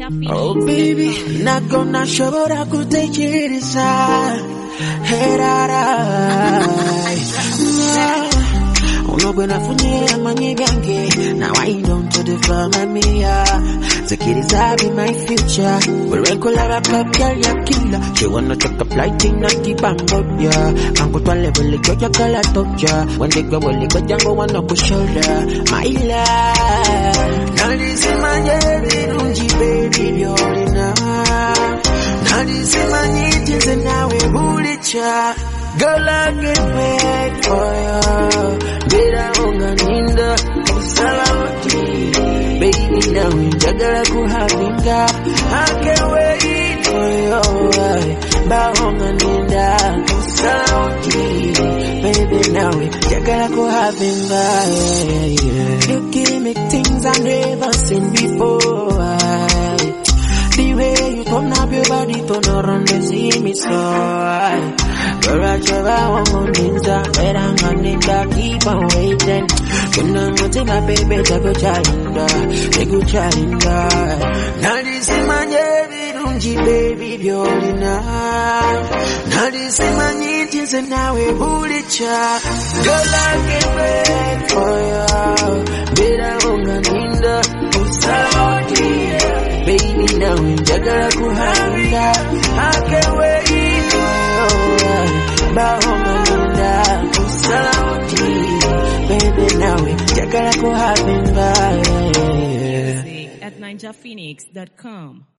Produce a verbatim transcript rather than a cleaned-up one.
Oh baby, not gonna show but I could take it inside. Hey, da, da. Uno buena funyera manye gange. Now I don't to the family. Security be my future. But when collab up up girl ya killer. She wanna take a flight in not keep on board ya. Can't go to a level like your color touch ya. When they go well, go jango wanna push shoulder. My love. Now this is my baby, baby, you're enough. Now this is my need is and now we bully cha. Girl, I can wait for you. Bera unga ninda usalawati. Baby, now we jagala kuhavinga. I can wait for you. Ba unga ninda usalawati. Baby, now we jagala kuhavinga. You give me things I never seen before. The way you turn up your body, turn around and see me so. Girl, I never want to ninja, but I'm gonna keep on waiting. When I'm with my baby, they go chalinda, they go chalinda. Now this is my baby, baby, you're enough. Now this is my needs and now we bully cha. Girl, I can't wait for you. Better on the ninja, Saudi. Baby, now we jagala kuhanda. I can't wait for you. Bahonga Saudi. Baby, now we jagala kuhanda. At ninja phoenix dot com